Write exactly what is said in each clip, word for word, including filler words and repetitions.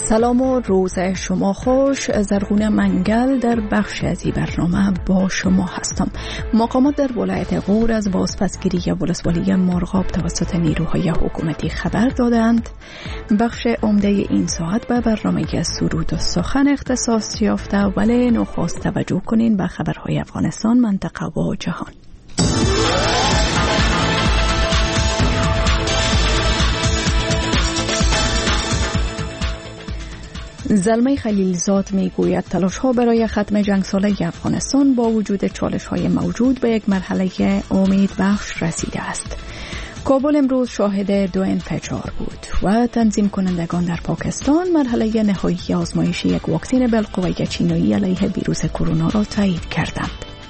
سلام و روز شما خوش. زرغون منگل در بخش از این برنامه با شما هستم. مقامات در ولایت غور از بازپسگیری ولسوالی مرغاب توسط نیروهای حکومتی خبر دادند. بخش عمده این ساعت به برنامه سرود و سخن اختصاص یافته، ولی نخست توجه کنین به خبرهای افغانستان، منطقه و جهان. زلمه خلیلزاد می گوید تلاش ها برای ختم جنگ ساله افغانستان با وجود چالش های موجود به یک مرحله امید بخش رسیده است. کابل امروز شاهد دو انفجار بود و تنظیم کنندگان در پاکستان مرحله نهایی آزمایش یک واکسن بالقوه چینی علیه ویروس کرونا را تایید کردند.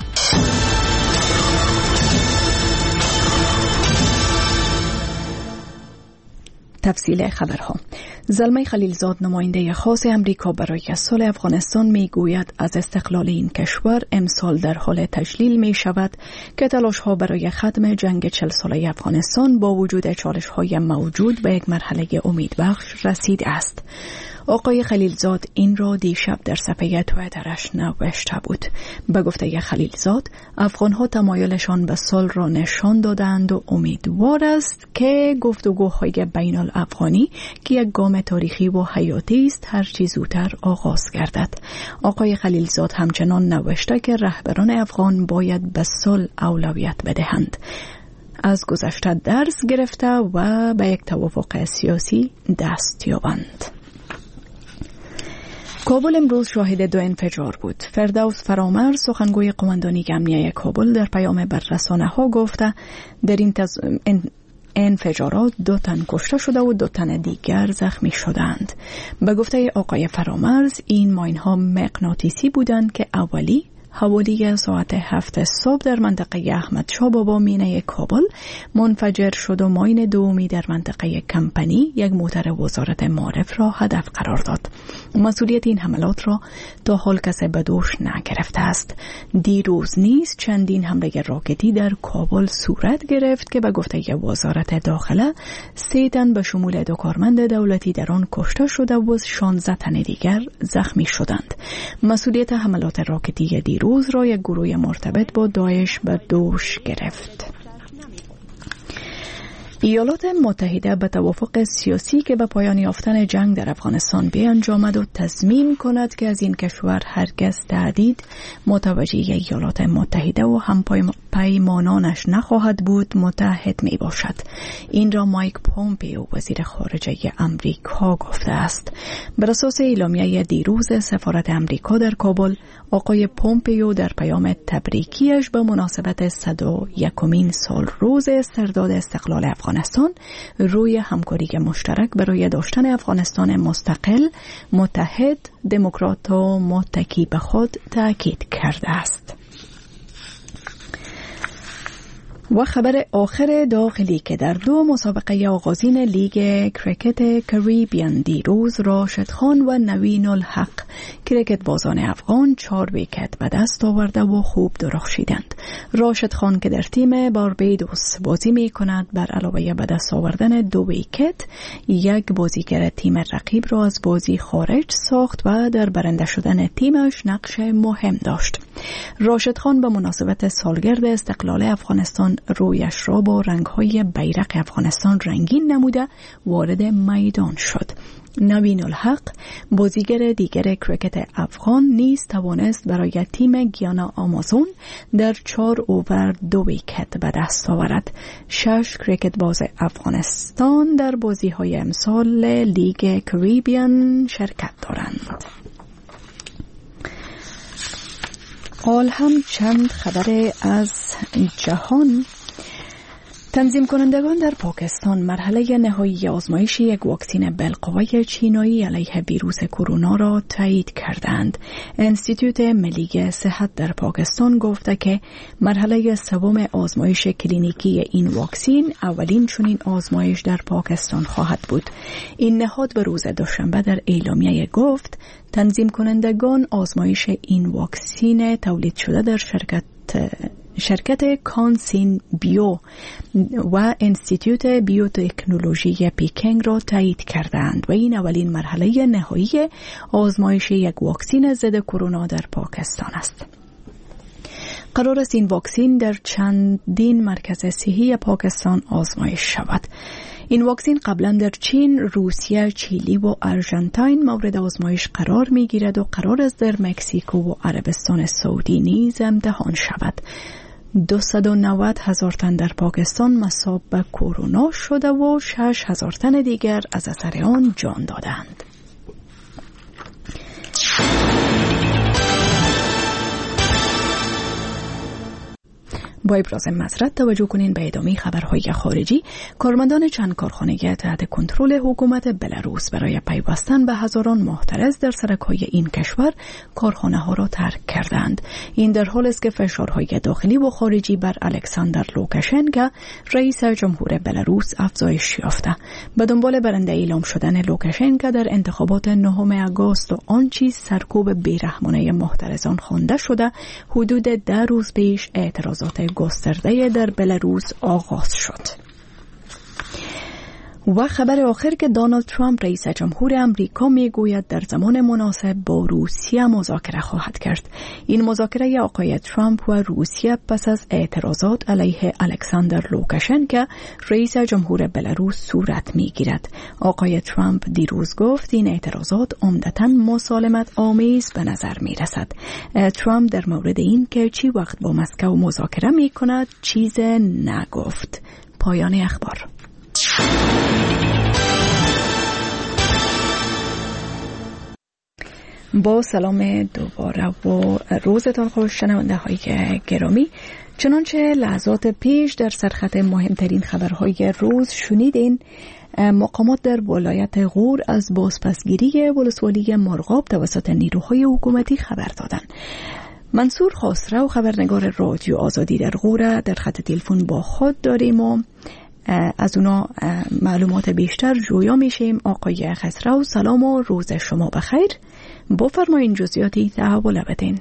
تفصیل خبرها. زلمه خلیلزاد نماینده خاص امریکا برای صلح افغانستان می گوید از استقلال این کشور امسال در حال تجلیل می شود که تلاش ها برای ختم جنگ چل ساله افغانستان با وجود چالش های موجود به یک مرحله امیدبخش رسیده است. آقای خلیلزاد این را دیشب در صفحه توییترش نوشته بود. به گفته خلیلزاد، افغان‌ها تمایلشان به صلح را نشان دادند و امیدوار است که گفتگوهای بین الافغانی که یک گام تاریخی و حیاتی است هر چه زودتر آغاز گردد. آقای خلیلزاد همچنان نوشته که رهبران افغان باید به صلح اولویت بدهند، از گذشته درس گرفته و به یک توافق سیاسی دست یابند. کابل امروز شاهد دو انفجار بود. فردوس فرامرز سخنگوی قماندانی امنیه کابل در پیام بر رسانه‌ها گفته در این تز... انفجارات دو تن کشته شده و دو تن دیگر زخمی شدند. به گفته آقای فرامرز این ماین‌ها مغناطیسی بودند که اولی حوالی ساعت هفت صبح در منطقه احمد شاه بابا مینه کابل منفجر شد و ماین دومی در منطقه کمپنی یک موتر وزارت معارف را هدف قرار داد. مسئولیت این حملات را تا حال کسی به دوش نگرفته است. دیروز نیز چندین حمله راکتی در کابل صورت گرفت که به گفته وزارت داخله سه تن به شمول دو کارمند دولتی در آن کشته شده و شانزده تن دیگر زخمی شدند. مسئولیت حملات راکتی دیروز روز را یک گروه مرتبط با داعش به دوش گرفت. ایالات متحده به توافق سیاسی که به پایان یافتن جنگ در افغانستان بیانجامد و تضمین کند که از این کشور هرگز تهدید متوجه ایالات متحده و هم پیمانانش نخواهد بود متحد می باشد. این را مایک پومپیو وزیر خارجه امریکا گفته است. بر اساس اعلامیه دیروز سفارت امریکا در کابل، آقای پومپیو در پیام تبریکیش به مناسبت صد و یکمین سال روز استرداد استقلال افغانستان روی همکاری مشترک برای داشتن افغانستان مستقل، متحد، دموکرات و متکی به خود تاکید کرده است. و خبر آخر داخلی که در دو مسابقه آغازین لیگ کریکت کریبیان دیروز راشد خان و نوین الحق کریکت بازان افغان چهار ویکت به دست آورده و خوب درخشیدند. راشد خان که در تیم باربیدوس بازی می کند بر علاوه به دست آوردن دو ویکت یک بازیگر تیم رقیب را از بازی خارج ساخت و در برنده شدن تیمش نقش مهم داشت. راشد خان به مناسبت سالگرد استقلال افغانستان رویش را با رنگ‌های بیرق افغانستان رنگین نموده وارد میدان شد. نوین الحق بازیگر دیگر کریکت افغان نیز توانست برای تیم گیانا آمازون در چهار اوور دو ویکت به دست آورد. شش کریکت باز افغانستان در بازی‌های امسال لیگ کریبیان شرکت دارند. حال هم چند خبر از جهان. تنظیم کنندگان در پاکستان مرحله نهایی آزمایش یک واکسن بالقوه چینی علیه ویروس کرونا را تایید کردند. انستیتوت ملی صحت در پاکستان گفته که مرحله سوم آزمایش کلینیکی این واکسن اولین چنین آزمایش در پاکستان خواهد بود. این نهاد به روز دوشنبه در اعلامیه گفت تنظیم کنندگان آزمایش این واکسن تولید شده در شرکت شرکت کانسین بیو و انستیتوت بیوتکنولوژی پیکینگ را تایید کردند و این اولین مرحله نهایی آزمایش یک واکسن ضد کرونا در پاکستان است. قرار است این واکسن در چندین مرکز صحی پاکستان آزمایش شود. این واکسن قبلا در چین، روسیه، چیلی و آرژانتین مورد آزمایش قرار می گیرد و قرار است در مکزیکو و عربستان سعودی نیز امتحان شود. دویست و نود هزار تن در پاکستان مصاب به کرونا شده و شش هزار تن دیگر از اثر آن جان دادند. با ابراز مسرت توجه کنین به ادامه خبرهای خارجی. کارمندان چند کارخانه تحت کنترل حکومت بلاروس برای پیوستن به هزاران محترز در سرک‌های این کشور کارخانه ها را ترک کردند. این در حال است که فشارهای داخلی و خارجی بر الکساندر لوکاشنکو رئیس جمهور بلاروس افزایش یافته. به دنبال برنده اعلام شدن لوکاشنکو در انتخابات نهم آگوست و آن چیز سرکوب بیرحمانه محترزان خوانده شده، حدود ده روز پیش اعتراضات گسترده در بلاروس آغاز شد. و خبر آخر که دونالد ترامپ رئیس جمهور امریکا میگوید در زمان مناسب با روسیه مذاکره خواهد کرد. این مذاکره آقای ترامپ و روسیه پس از اعتراضات علیه الکساندر لوکاشنکو رئیس جمهور بلاروس صورت میگیرد. آقای ترامپ دیروز گفت این اعتراضات عمدتاً مسالمت آمیز به نظر میرسد. ترامپ در مورد این که چی وقت با مسکو مذاکره میکند چیز نگفت. پایان اخبار. با سلام دوباره و روزتان خوش شنونده های گرامی. چنانچه لحظات پیش در سرخط مهمترین خبرهای روز شنیدین، مقامات در ولایت غور از بازپسگیری ولسوالی مرغاب توسط نیروهای حکومتی خبر دادند. منصور خسرو خبرنگار رادیو آزادی در غور در خط تلفن با خود داریم و از اونا معلومات بیشتر جویا میشیم. آقای خسرو سلام و روز شما بخیر. بفرمایین جزئیاتی تحول بدین.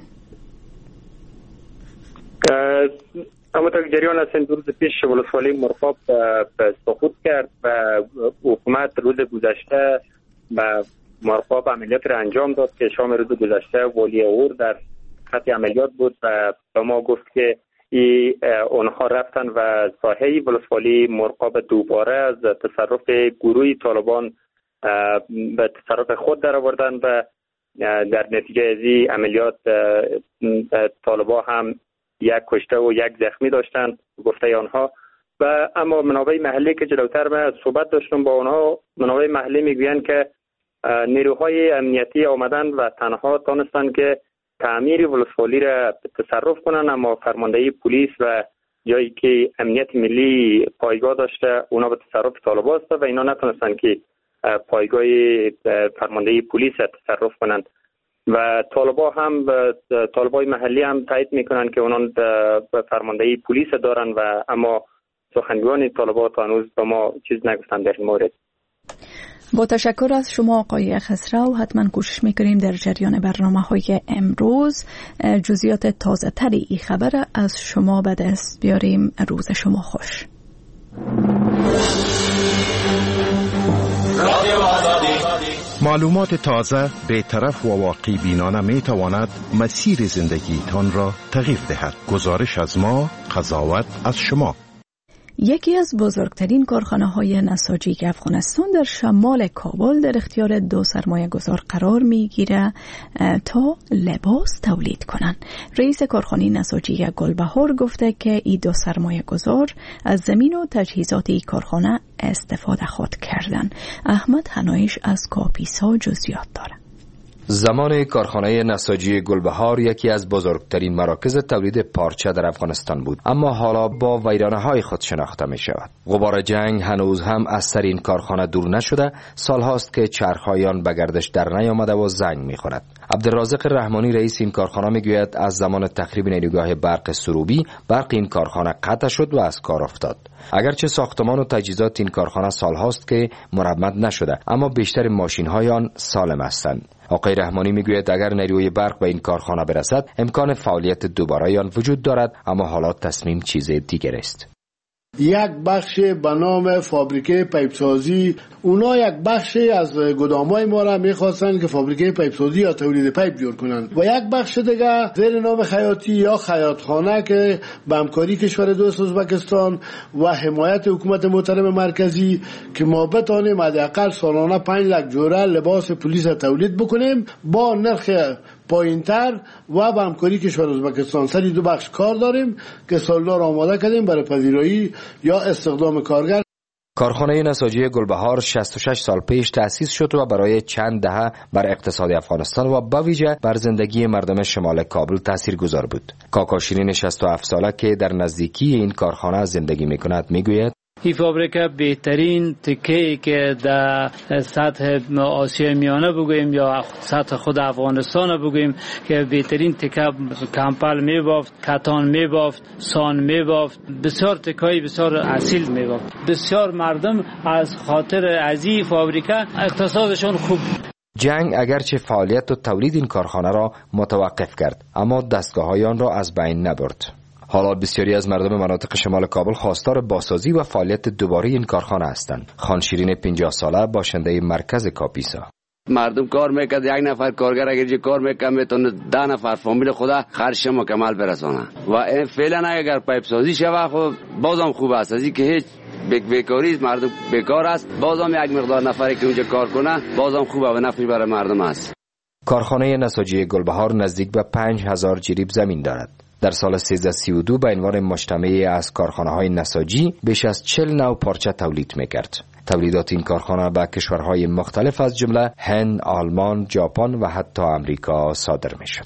اما تا جریان هستین دو روز پیش ولسوالی مرغاب سقوط کرد و حکومت روز گذشته به مرغاب عملیات را انجام داد که شام روز گذشته والی غور در خط عملیات بود و به ما گفت که ای اونها رفتن و ساحه ولسوالی مرغاب دوباره از تصرف گروه طالبان به تصرف خود در آوردن و در نتیجه از این عملیات طالبان هم یک کشته و یک زخمی داشتند گفته آنها. و اما منابع محلی که جلوتر من صحبت داشتم با آنها، منابع محلی میگویند که نیروهای امنیتی آمدن و تنها تانستند که تعمیر ولسوالی را تصرف کنند، اما فرماندهی پلیس و جایی که امنیت ملی پایگاه داشته اونا به تصرف طالبان است و اینا نتونستند که پایگاه فرماندهی پلیس را تصرف کنند. و طالبان هم طالبای محلی هم تایید میکنند که اونا فرماندهی پلیس دارن و اما سخنگوان طالبان تا هنوز به ما چیز نگفتند در این مورد. با تشکر از شما آقای خسرو. حتما کوشش میکنیم در جریان برنامه های امروز جزئیات تازه تری این خبر از شما به دست بیاریم. روز شما خوش. معلومات تازه، بی‌طرف و واقعی بینانه می تواند مسیر زندگیتان را تغییر دهد. گزارش از ما، قضاوت از شما. یکی از بزرگترین کارخانه های نساجی افغانستان در شمال کابل در اختیار دو سرمایه گذار قرار می گیره تا لباس تولید کنند. رئیس کارخانه نساجی گلبهار گفته که این دو سرمایه گذار از زمین و تجهیزات این کارخانه استفاده خود کردن. احمد حنایش از کاپیسا جزئیات داره. زمان کارخانه نساجی گلبهار یکی از بزرگترین مراکز تولید پارچه در افغانستان بود، اما حالا با ویرانه‌های خود شناخته می شود. غبار جنگ هنوز هم از سر این کارخانه دور نشده. سالهاست که چرخ‌های آن به گردش در نیامده و زنگ می خورد. عبدالرازق رحمانی رئیس این کارخانه می گوید از زمان تخریب نیروگاه برق سروبی برق این کارخانه قطع شد و از کار افتاد. اگرچه ساختمان و تجهیزات این کارخانه سالهاست که مرمت نشده، اما بیشتر ماشین‌های آن سالم هستند. آقای رحمانی میگوید اگر نیروی برق به این کارخانه برسد امکان فعالیت دوباره آن وجود دارد، اما حالا تصمیم چیز دیگر است. یک بخش به نام فابریکه پیپسازی، اونا یک بخشی از گدامای ما را میخواستن که فابریکه پیپسازی یا تولید پیپ جور کنن و یک بخش دیگه زیر نام خیاطی یا خیاطخانه که به همکاری کشور دوست ازبکستان و حمایت حکومت محترم مرکزی که ما بتانیم حداقل سالانه پنج لک جوره لباس پلیس تولید بکنیم با نرخ پایینتر و به همکاری کشور ازبکستان. سری دو بخش کار داریم که سالدار آماده کردیم برای پذیرایی یا استخدام کارگر. کارخانه نساجی گلبهار شصت و شش سال پیش تأسیس شد و برای چند دهه بر اقتصاد افغانستان و به ویژه بر زندگی مردم شمال کابل تاثیرگذار بود. کاکا شیرین شصت و هفت ساله که در نزدیکی این کارخانه زندگی میکند میگوید این فابریکه بهترین تکه‌ای که در سطح آسیای میانه بگوییم یا سطح خود افغانستان بگوییم که بهترین تکه کمپل میبافت، کتان میبافت، سان میبافت، بسیار تکه‌ای بسیار اصیل میبافت. بسیار مردم از خاطر از این فابریکه اقتصادشون خوب. جنگ اگرچه فعالیت و تولید این کارخانه را متوقف کرد، اما دستگاه‌های آن را از بین نبرد. حالا بسیاری از مردم مناطق شمال کابل خواستار بازسازی و فعالیت دوباره این کارخانه هستند. خان شیرین پنجاه ساله باشنده مرکز کاپیسا. مردم کار میکرد، یک نفر کارگر اگر چه کار میکنه میتونه ده نفر فامیل خدا خرج مکمل برسانه و این فعلا اگر پیپ سازی شوه خب بازم خوب است، از اینکه هیچ بیکاری مردم بیکار است، بازم یک مقدار نفری که اونجا کار کنه بازم خوبه و نفعی برای مردم است. کارخانه نساجی گلبهار نزدیک به پنج هزار جریب زمین دارد. در سال سیزده سی و دو به عنوان مجتمعی از کارخانه‌های نساجی بیش از چهل نوع پارچه تولید می‌کرد. تولیدات این کارخانه به کشورهای مختلف از جمله هند، آلمان، ژاپن و حتی آمریکا صادر می‌شد.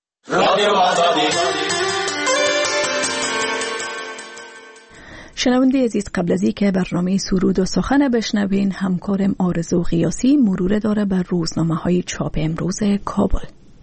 شنونده عزیز، قبل از اینکه برنامه سرود و سخن بشنوین، همکارم آرزو قیاسی مرور داره بر روزنامه‌های چاپ امروز کابل.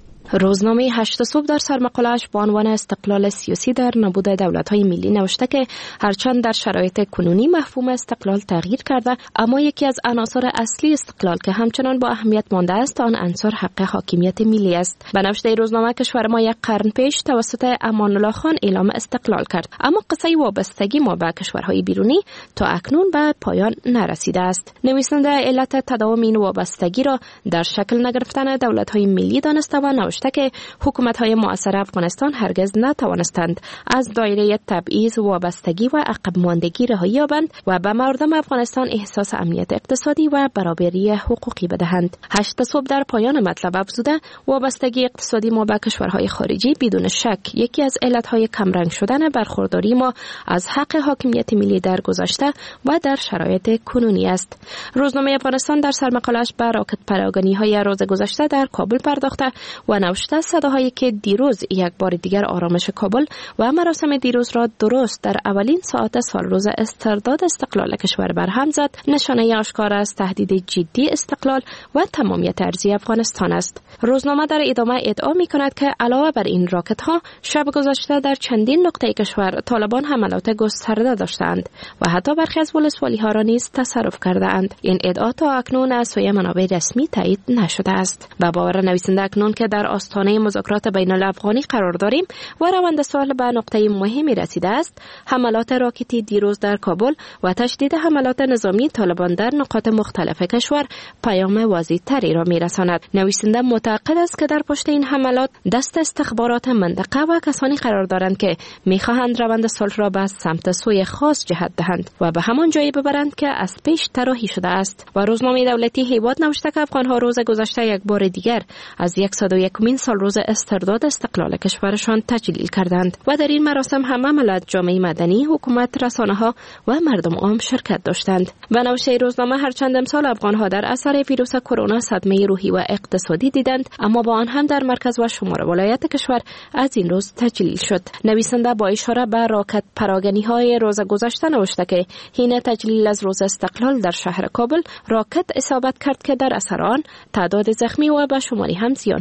روزنامه هشت صبح در سرمقاله‌اش با عنوان استقلال سیاسی در نبود دولت‌های ملی نوشته که هرچند در شرایط کنونی مفهوم استقلال تغییر کرده، اما یکی از عناصر اصلی استقلال که همچنان با اهمیت مانده است آن عنصر حق حاکمیت ملی است. به نوشته روزنامه کشور ما یک قرن پیش توسط امان الله خان اعلام استقلال کرد، اما قصه وابستگی ما به کشورهای بیرونی تا اکنون به پایان نرسیده است. نویسنده علت تداوم این وابستگی را در شکل نگرفتن دولت‌های ملی دانسته و نوشته که حکومت‌های معاصر افغانستان هرگز نتوانستند از دایره تبعیض، وابستگی و عقب ماندگی رهایی یابند و به مردم افغانستان احساس امنیت اقتصادی و برابری حقوقی بدهند. هشت صبح در پایان مطلب افزوده وابستگی اقتصادی ما به کشورهای خارجی بدون شک یکی از علت‌های کمرنگ شدن برخورداری ما از حق حاکمیت ملی در گذشته و در شرایط کنونی است. روزنامه افغانستان در سرمقاله‌اش به راکت پراگانی‌های روز گذشته در کابل پرداخته و نوشته صداهایی که دیروز یک بار دیگر آرامش کابل و مراسم دیروز را درست در اولین ساعت سال روز استرداد استقلال کشور برهم زد، نشانه آشکار از تهدید جدی استقلال و تمامیت ارضی افغانستان است. روزنامه در ادامه ادعا می‌کند که علاوه بر این راکت‌ها شب گذشته در چندین نقطه کشور طالبان حملات گسترده داشتند و حتی برخی از ولسوالی‌ها را نیز تصرف کرده‌اند. این ادعا تا اکنون از سوی منابع رسمی تایید نشده است و باور نویسنده اکنون که در آستانه مذاکرات بین الافغانی قرار داریم و روند صلح به نقطه مهمی رسیده است، حملات راکتی دیروز در کابل و تشدید حملات نظامی طالبان در نقاط مختلف کشور پیام واضح‌تری را می‌رساند. نویسنده معتقد است که در پشت این حملات دست استخبارات منطقه و کسانی قرار دارند که می‌خواهند روند صلح را به سمت سوی خاص جهت دهند و به همان جایی ببرند که از پیش طراحی شده است. و روزنامه دولتی هیواد نوشته که افغان‌ها روز گذشته یک بار دیگر از صد و یکمین سال روز استرداد استقلال کشورشان تجلیل کردند و در این مراسم همه ملت، جامعه مدنی، حکومت، رسانه‌ها و مردم عام شرکت داشتند. و نوشته روزنامه هرچند امسال افغان‌ها در اثر ویروس کرونا صدمه روحی و اقتصادی دیدند، اما با آن هم در مرکز و شمال ولایت کشور از این روز تجلیل شد. نویسنده با اشاره به راکت پراگانی‌های روز گذشته نوشته که حین تجلیل از روز استقلال در شهر کابل راکت اصابت کرد که در اثر آن تعداد زخمی و به شماری هم زیان‌های مالی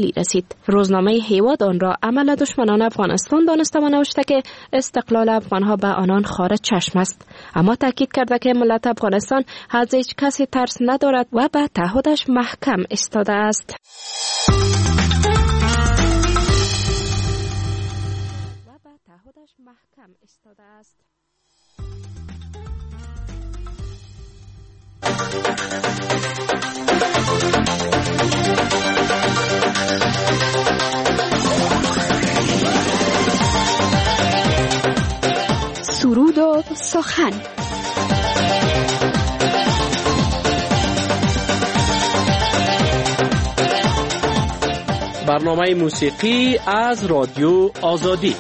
استقلالی رسید. روزنامه هیواد آن را عمل دشمنان افغانستان دانسته و نوشته که استقلال افغانها به آنان خارج چشم است، اما تاکید کرده که ملت افغانستان از هیچ کسی ترس ندارد و به تعهدش محکم ایستاده است. و به تعهدش محکم ایستاده است. سرود و سخن. برنامه موسیقی از رادیو آزادی.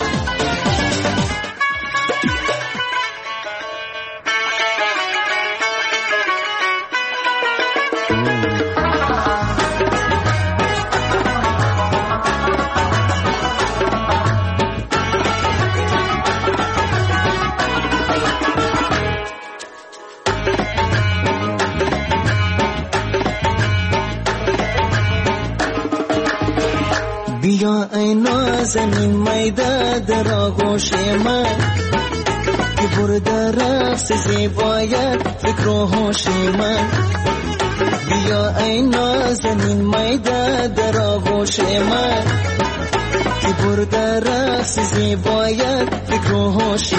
بیا ای نازنین میده در آغوش من که برده رقص زیبایت فکر و هوش من. بیا ای نازنین میده در آغوش من که برده رقص زیبایت فکر و هوش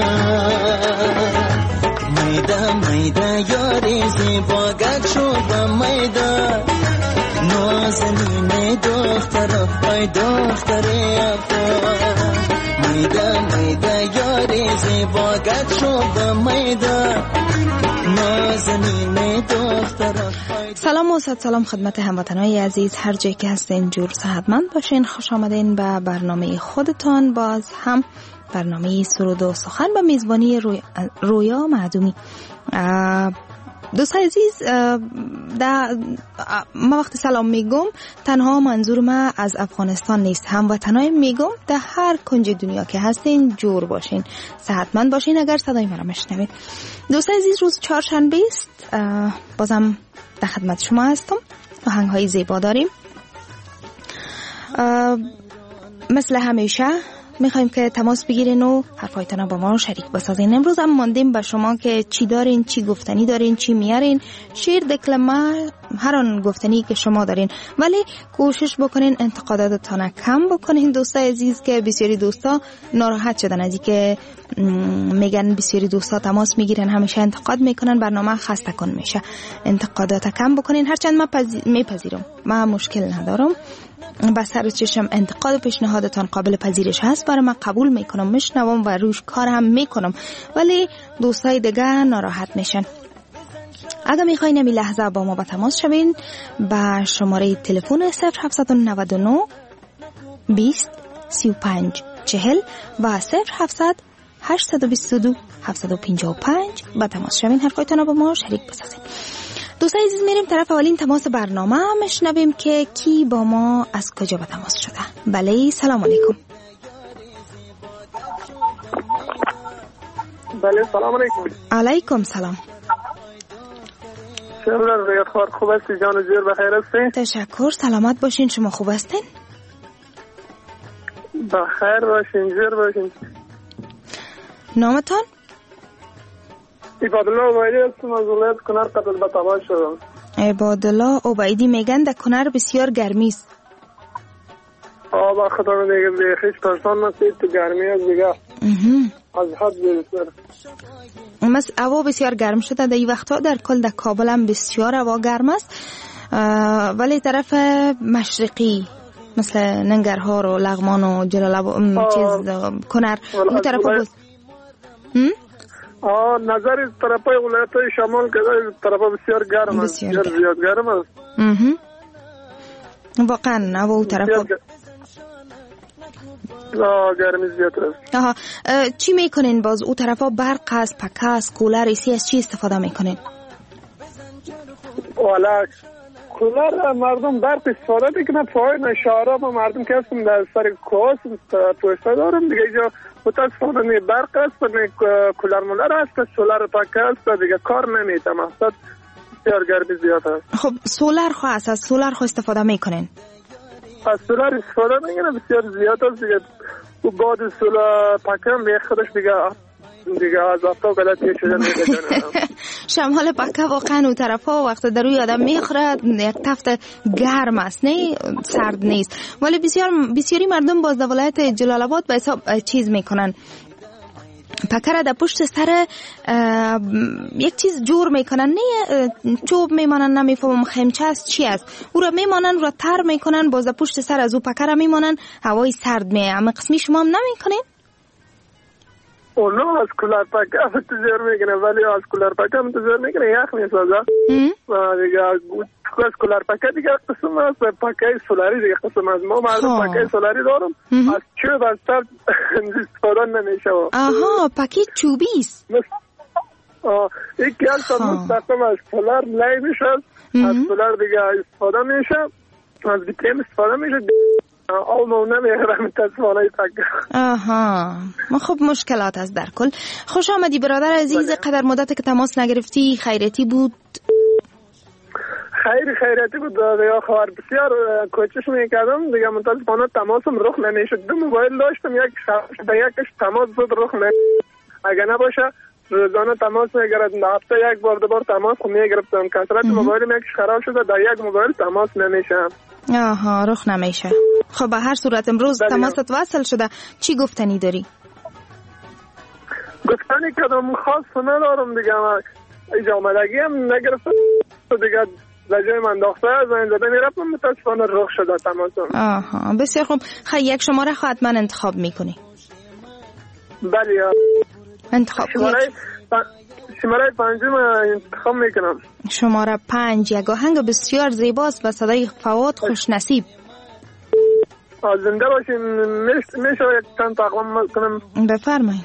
من. میده میده یاری زیبا گل شد میده نازنین دختر ای دختر افغان. میده میده یاری زیبا گل شد میده نازنین دختر. سلام و صد سلام خدمت هموطنان عزیز، هر جایی که هستین جور صحتمند باشین. خوش آمدین به برنامه خودتان، باز هم برنامه سرود و سخن با میزبانی روی... رویا معدومی. دوستان عزیز، در ما وقتی سلام میگم تنها منظور ما از افغانستان نیست، هموطنای میگم در هر کنج دنیا که هستین جور باشین، صحتمند باشین اگر صدای ما را میشنوید. دوستان عزیز، روز چهارشنبه است، بازم در خدمت شما هستم. آهنگ های زیبا داریم مثل همیشه. میخوایم که تماس بگیرین و حرفایتان با ما شریک بسازین. امروز هم ماندیم به شما که چی دارین، چی گفتنی دارین، چی میارین، شعر، دکلمه، هر آن گفتنی که شما دارین، ولی کوشش بکنین انتقاداتتان کم بکنین. دوستا عزیز که بسیاری دوستا ناراحت شدن از اینکه میگن بسیاری دوستا تماس میگیرن همیشه انتقاد میکنن، برنامه خسته کن میشه. انتقادات کم بکنین، هرچند من پذی... میپذیرم، من مشکل ندارم، با سر چشم انتقاد و پیشنهادتان قابل پذیرش هست، برای من قبول میکنم، میشنوم و روش کار هم میکنم، ولی دوستای دیگه ناراحت میشن. اگر میخواین این لحظه با ما به تماس شوین با شماره تلفن صفر هفت نه نه بیست سی و پنج چهل و صفر هفتصد هشتصد و بیست و دو هفتصد و پنجاه و پنج با تماس شوین، حرفایتان با ما شریک بسازین. دوستان عزیز، میریم طرف اولین تماس برنامه، میشنویم که کی با ما از کجا به تماس شده. بله، سلام علیکم. بله، سلام علیکم. علیکم سلام. شما رویت خوار خوب هستی؟ جان و جور بخیر هستین؟ تشکر، سلامت باشین. شما خوب هستین؟ بخیر باشین، جور باشین. نامتان؟ عبادالله عبیدی هستم، از ولایت کنر قتل به تباه شدم. عبادالله عبیدی میگن در کنر بسیار گرمی است. آه با خدا میگه به هیچ پرسان نسید تو گرمی از دیگه از حد بیشتر. مس هوا بسیار گرم شده در این وقتا. در کل در کابل هم بسیار هوا گرم است، ولی طرف مشرقی مثل ننگرهار و لغمان و جلال آباد چیز کنر اون طرف بود. آه نظر طرفای ولایت‌های شمال که طرف بسیار گرم است، بسیار زیاد گرم است. واقعا هوا اون طرف آه گرمی زیاد است. آها، چی میکنین باز اون طرفا؟ برق است، پکه است، کولر، ایسی از چی استفاده میکنین؟ والا کولر مردم برق استفاده میکنن، پایین شهرها ما مردم که هستم در سر کوهاس پوسته دارم دیگه، اینجا متاسفانه نه برق است نه کولر مولر است، سولار پاکه است دیگه، کار نمیده، مقصد بسیار گرمی زیاد است. خب سولار خو است، از سولار خو استفاده میکنین؟ از سولار استفاده میکنه بسیار زیاد است دیگه. و بعد سولار پکم به خودش دیگه دیگه از آفتاب غلطی شده میگه جانم. شمال پکه واقعا اون طرفا وقت در روی آدم میخوره یک تفت گرم است، نه سرد نیست. ولی بسیار بسیاری مردم باز در ولایت جلال آباد به حساب چیز میکنن، پکر در پشت سر یک چیز جور میکنن، نه چوب میمانن، نمیفهمم خیمچه است چی است، او را میمانن و را تر میکنن، باز در پشت سر از او پکر میمانن، هوای سرد می. اما قسمی شما هم نمیکنین؟ اونا از کولر پکه انتظار میکنه، ولی از کولر پکه انتظار میکنه یخ میسازه دیگه. از کولر پکه دیگه قسم است، پکه سولاری دیگه قسم است. ما مردم پکه سولاری دارم، از چوب از سر استفاده نمیشه. آها، پکه چوبی است. یک کل مستقیم از سولار لای میشه، از سولار دیگه استفاده میشه، از بیتیم استفاده میشه. آو مو نمیگرم تصوانای پکه. آها، ما خب مشکلات است در کل. خوش آمدی برادر عزیز. قدر مدت که تماس نگرفتی؟ خیرتی بود؟ خیلی خیرتی بود دیگه. خبر بسیار کوشش میکردم دیگه، متاسفانه تماسم رخ نمیشد. دو موبایل داشتم، یک به یکش تماس زد رخ نمیشد. اگه نباشه روزانه تماس میگرفتم، هفته یک بار دو بار تماس میگرفتم. کثرت موبایلم یکش خراب شده، در یک موبایل تماس نمیشه. آها، رخ نمیشه. خب به هر صورت امروز تماست وصل شده، چی گفتنی داری؟ گفتنی کدام خاص ندارم دیگه. من اینجا آمدگی هم نگرفتم دیگه، لجای من داخته زنگ زده میرفتم، متاسفانه رخ شده تماسم. آها، بسیار خوب. خیلی یک شماره حتما انتخاب میکنی؟ بله. انتخاب شماره شماره پنجم انتخاب میکنم. شماره پنج یک آهنگ بسیار زیباست و صدای فواد خوش نصیب. زنده باشین. میشه یک چند تقدیم کنم؟ بفرمایید.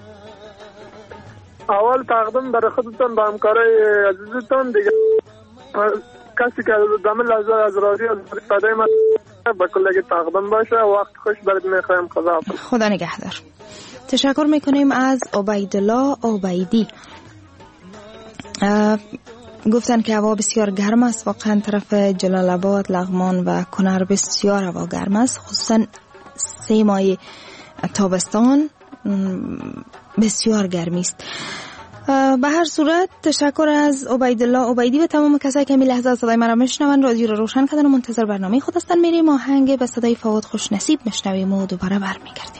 اول تقدیم برای خودتان، به همکارای عزیزتان دیگه، کسی که دم لحظه از رادیو از صدای من به کلگی تقدیم باشه. وقت خوش برات میخوایم. خدا خدا نگهدار. تشکر میکنیم از عبیدالله عبیدی. گفتن که هوا بسیار گرم است، واقعا طرف جلال آباد، لغمان و کنر بسیار هوا گرم است، خصوصا سه ماه تابستان بسیار گرمی است. به هر صورت تشکر از عبیدالله عبیدی و تمام کسایی که این لحظه صدای مرا میشنون. رادیو رو روشن کردن و منتظر برنامه خود هستن. میریم آهنگ به صدای فواد خوش نصیب میشنویم و دوباره برمیگردیم.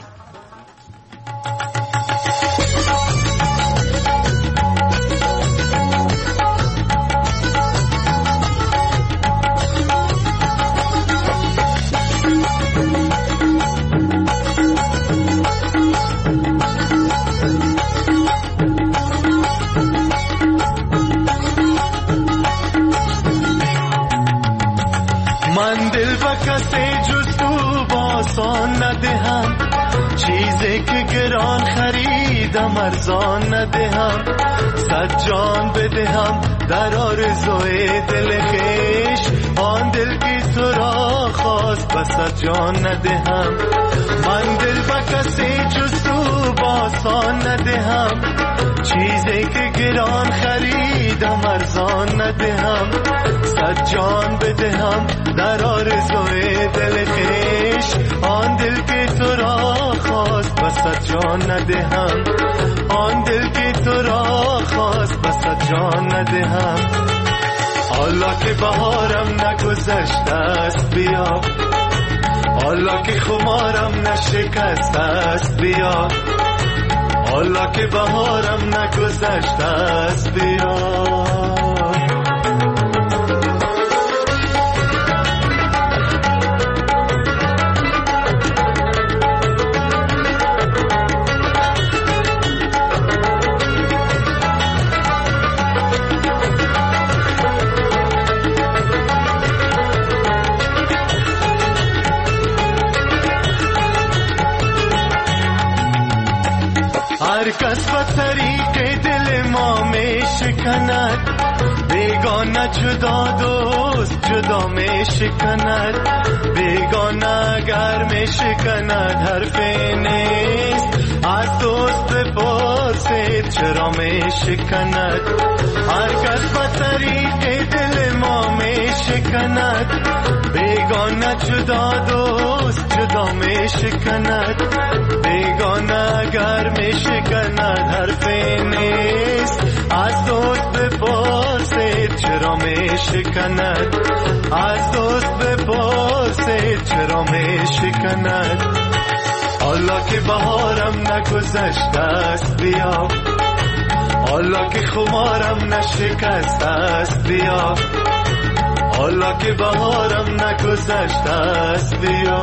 من دل با کسی جز تو باسان ندهم، چیزی که گران خریدم ارزان ندهم، صد جان بدهم در آرزوی دل خویش، آن دل که تو را خواست و صد جان ندهم. من دل با کسی جز تو باسان ندهم، چیزی که گران خریدم ارزان ندهم، صد جان بدهم در آرزوی دل خویش، آن دل که تو را خواست و صد جان ندهم، آن دل که تو را خواست و صد جان ندهم. حالا که بهارم نگذشته است بیا، حالا که خمارم نشکسته است بیا، حالا که بهارم نگذشته است بیا. هر کس به طریق دل ما می شکند، بیگانه جدا دوست جدا می شکند، بیگانه اگر می شکند حرفی نیست، از دوست بپرسید چرا می شکند. هر کس به طریق دل ما می شکند بیگانه جدا دوست جدا می شکند بیگانه اگر می شکند حرفی نیست از دوست بپرسید چرا می شکند از دوست بپرسید چرا می شکند حالا که بهارم نگذشته است بیا حالا که خمارم نشکسته است بیا حالا که بهارم نگذشته است بیا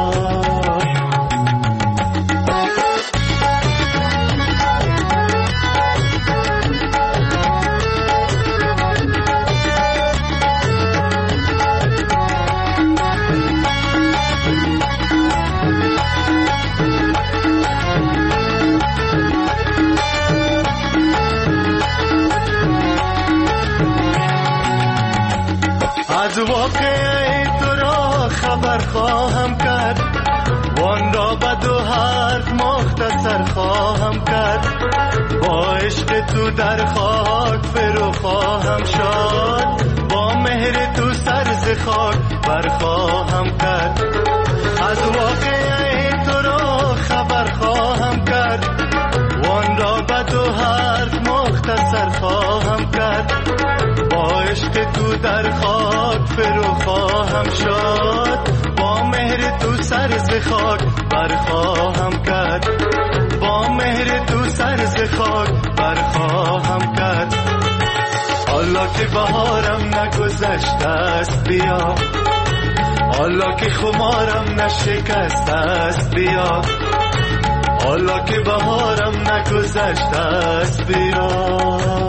از واقعه تو را خبر خواهم کرد وان را بد و حرف مختصر خواهم کرد با عشق تو در خاک فرو خواهم شد با مهر تو سر ز خاک بر خواهم کرد از واقعه تو را خبر خواهم کرد وان را بد و حرف مختصر خواهم کرد با عشق تو در خاک فرو خواهم شد با مهر تو سر ز خاک بر خواهم کرد با مهر تو سر ز خاک بر خواهم کرد حالا که بهارم نگذشته است بیا حالا که خمارم نشکسته است بیا حالا که بهارم نگذشته است بیا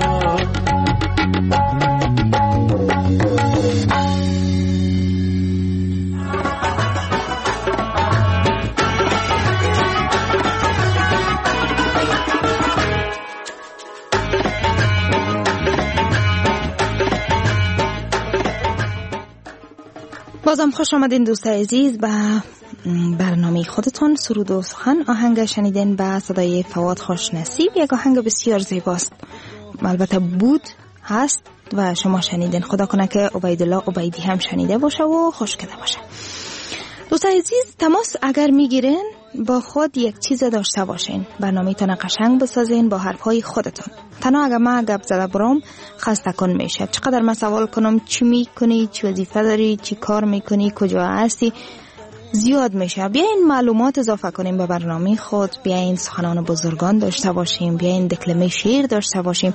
بازم خوش آمدین دوستای عزیز به برنامه خودتون سرود و سخن. آهنگ شنیدین به صدای فواد خوشنصیب، یک آهنگ بسیار زیباست، البته بود هست و شما شنیدین. خدا کنه که عبیدالله عبیدی هم شنیده باشه و خوش کرده باشه. دوستای عزیز تماس اگر میگیرین با خود یک چیز داشته باشین، برنامه تان قشنگ بسازین با حرفهای خودتون. تنها اگر من گپ زده برام خسته کن میشه. چقدر من سوال کنم چی میکنی، چی وظیفه داری، چی کار میکنی، کجا هستی، زیاد میشه. بیاین معلومات اضافه کنیم به برنامه خود، بیاین سخنان بزرگان داشته باشیم، بیاین دکلمه شعر داشته باشیم.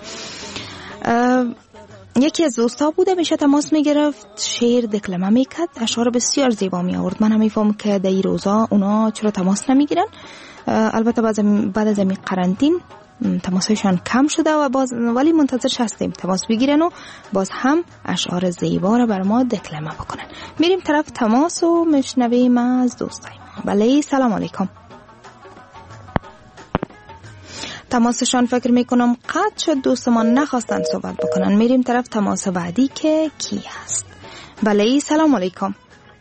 یکی از دوستا بوده میشه تماس میگرفت، شعر دکلمه میکرد، اشعار بسیار زیبا می آورد. من هم میفهم که در این روزا اونا چرا تماس نمیگیرن. البته بعد از این قرنطین تماسشان کم شده و باز ولی منتظرش هستیم تماس بگیرن و باز هم اشعار زیبا را بر ما دکلمه بکنن. میریم طرف تماس و میشنویم از دوستای ما. بله سلام علیکم. تماسشان فکر میکنم قطع شد، دوستمان نخواستن صحبت بکنن. میریم طرف تماس بعدی که کی هست. بله سلام علیکم.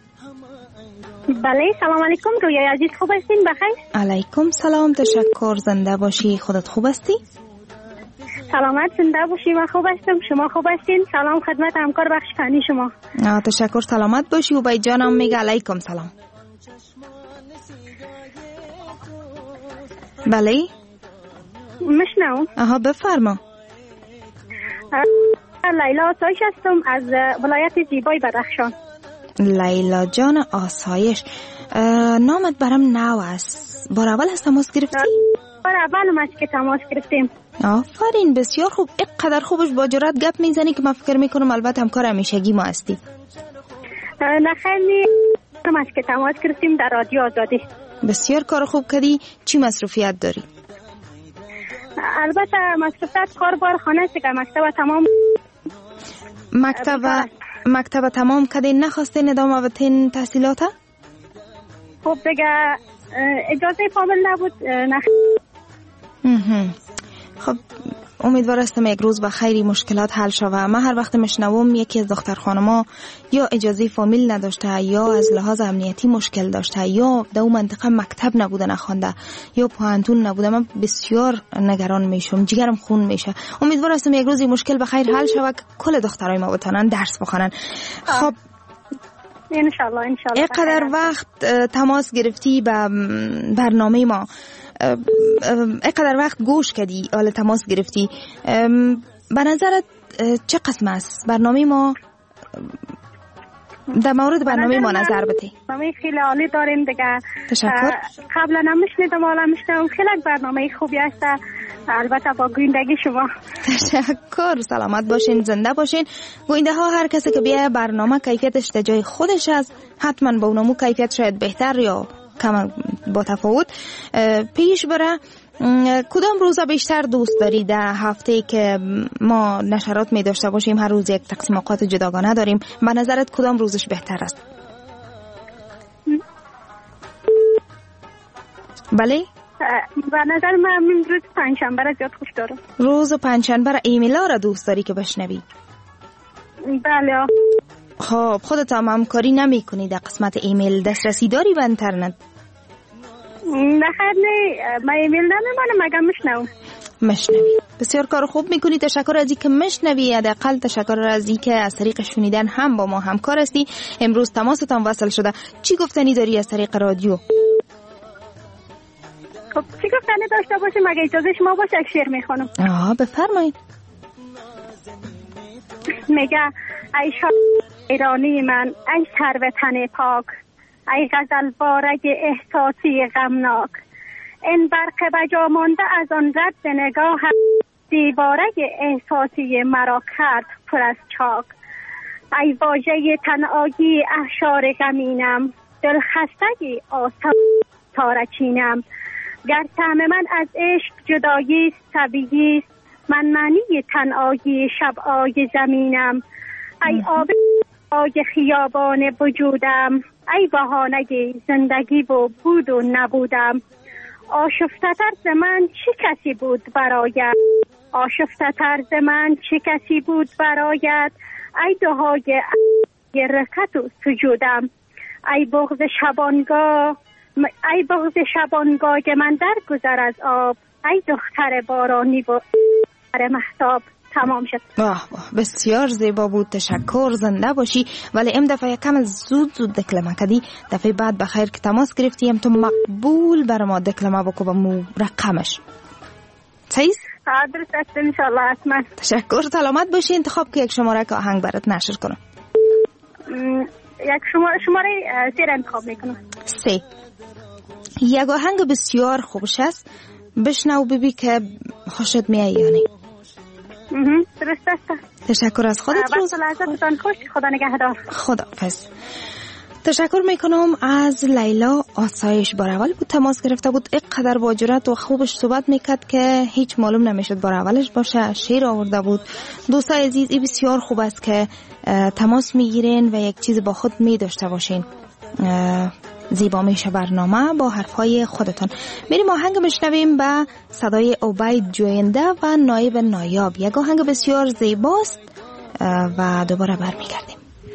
بله سلام علیکم. رویای عزیز خوب هستین؟ بخیر. علیکم سلام، تشکر. زنده باشی. خودت خوب هستی؟ سلامت زنده باشی. من خوب هستم، شما خوب هستین؟ سلام خدمت همکار بخش فنی شما. آه تشکر، سلامت باشی. و بای جانم میگه علیکم سلام. بله مشنوم. آها بفرما. لیلا آسایش هستم از ولایت زیبای بدخشان. لیلا جان آسایش، نامت برام نو است. بار اول هست تماس گرفتی؟ بار اول است که تماس گرفتیم. آفرین، بسیار خوب. اینقدر خوبش با جرات گپ میزنی که من فکر میکنم البته همکار همیشگی ما هستی. نه خیلی است که تماس گرفتیم در رادیو آزادی. بسیار کار خوب کردی. چی مصروفیت داری؟ البته مصروفیت کار بار خانه است که مکتب تمام مکتب مکتب تمام کردی، نخواستین ادامه بدین تحصیلات؟ خب دیگه اجازه کامل نبود. نخ خب امیدوار هستم یک روز با خیری مشکلات حل شوه. من هر وقت مشنوم یکی از دختر خانما یا اجازه فامیل نداشته یا از لحاظ امنیتی مشکل داشته یا در اون منطقه مکتب نبوده نخونده یا پوهنتون نبوده، من بسیار نگران میشم، جگرم خون میشه. امیدوار هستم یک روز این مشکل به خیر حل شوه که کل دخترای ما بتونن درس بخونن. خب انشالله انشالله. اینقدر وقت تماس گرفتی به برنامه ما، اینقدر وقت گوش کردی، حال تماس گرفتی، به نظرت چه قسم است برنامه ما؟ در مورد برنامه ما نظر بده. برنامه خیلی عالی داریم دیگه. تشکر. قبلا نمیشنیدم، حالا میشنم، خیلی برنامه خوبی است، البته با گویندگی شما. تشکر. سلامت باشین، زنده باشین. گوینده ها هر کسی که بیای برنامه کیفیتش در جای خودش است، حتما با اونمو کیفیت شاید بهتر یا کم با تفاوت پیش بره. کدام روزا بیشتر دوست داری در هفته که ما نشرات می داشته باشیم، هر روز یک تقسیم اوقات جداگانه داریم، به نظرت کدام روزش بهتر است؟ بله؟ به نظر من روز پنجشنبه را زیاد خوش دارم. روز پنجشنبه را ایمیلا را دوست داری که بشنوی؟ بله. خب خودت هم همکاری نمی کنی در قسمت ایمیل؟ دسترسی داری به اینترنت؟ نه خیر نه، من ایمیل نمیمانم مگه مشنوم. مشنوی. بسیار کار خوب میکنی. تشکر از اینکه مشنوی. حداقل تشکر از اینکه از طریق شنیدن هم با ما همکار هستی. امروز تماستان وصل شده. چی گفتنی داری از طریق رادیو؟ خب چی گفتنی داشته باشیم؟ مگه اجازه شما باشه یک شعر میخوانم. آه بفرمایید. میگه ای شاه ایرانی من، ای سرو تن پاک، ای غزل بارگ احساسی غمناک، این برق بجا مانده از آن رد نگاه، دیوارگ احساسی مرا کرد پر از چاک. ای واژه تنهایی احشار غمینم، دل خستگی آسان تارچینم. گر طعم من از عشق جدایی طبیعی است، من معنی تنهایی شب‌های زمینم. ای آب آی خیابان وجودم، ای بهانه زندگی و بود و نبودم. آشفته تر ز من چه کسی بود برایت، آشفته تر ز من چه کسی بود برایت. ای دعای رکعت و سجودم، ای بغض شبانگاه، ای بغض شبانگاه من در گذر از آب. ای دختر بارانی و دختر مهتاب. تمام شد. واه واه بسیار زیبا بود. تشکر. زنده باشی. ولی ام دفعه کم زود زود دکلمه کردی. دفعه بعد بخیر که تماس گرفتیم تو مقبول برای ما دکلمه بکو با مو رقمش. صحیح؟ درست است انشالله. حتما. تشکر. سلامت باشی. انتخاب که یک شماره که آهنگ برات نشر کنم. یک شماره شماره سه را انتخاب میکنم. سه. یک آهنگ بسیار خوبش است. بشنو ببی که خوشت میاد یا نه. درست است. تشکر از خودت. روز لحظتتان خوش. خدا نگهدار. خداحافظ. تشکر میکنم از لیلا آسایش. بار اول بود تماس گرفته بود، اینقدر با جرأت و خوبش صحبت میکرد که هیچ معلوم نمیشد بار اولش باشه. شعر آورده بود. دوستای عزیز این بسیار خوب است که تماس میگیرین و یک چیز با خود میداشته باشین. زیبا میشه برنامه با حرفای خودتون. میریم آهنگ بشنویم به صدای عبید جوینده و نایب نایاب. یک آهنگ بسیار زیباست و دوباره برمیگردیم.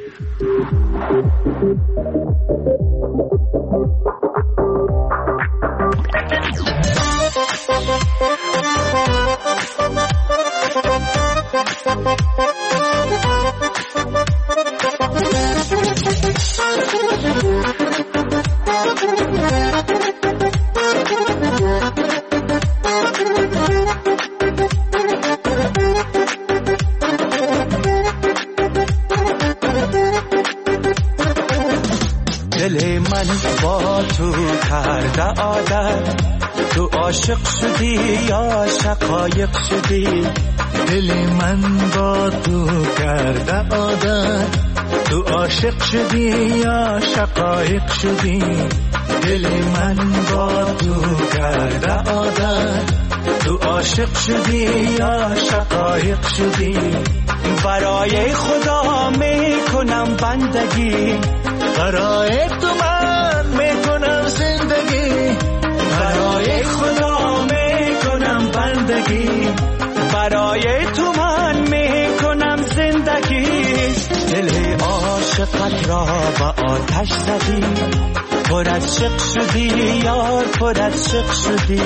دل من با تو کرده عادت، تو عاشق شدی یا شقایق شدی. دل من با تو کرده عادت، تو عاشق شدی یا شقایق شدی. دل من با تو کرده عادت، تو عاشق شدی یا شقایق شدی. برای خدا میکنم بندگی، برای تو من میکنم زندگی. برای خدا میکنم بندگی، برای عاشقت را به آتش زدی، پر از شق شدی یار، پر از شق شدی.